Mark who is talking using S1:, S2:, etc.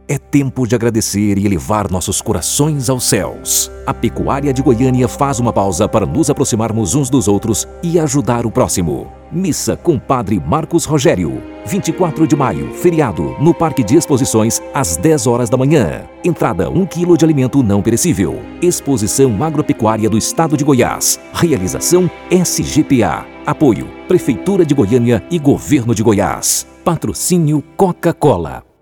S1: É tempo de agradecer e elevar nossos corações aos céus. A Pecuária de Goiânia faz uma pausa para nos aproximarmos uns dos outros e ajudar o próximo. Missa com Padre Marcos Rogério. 24 de maio, feriado, no Parque de Exposições, às 10 horas da manhã. Entrada 1 kg de alimento não perecível. Exposição Agropecuária do Estado de Goiás. Realização SGPA. Apoio Prefeitura de Goiânia e Governo de Goiás. Patrocínio Coca-Cola.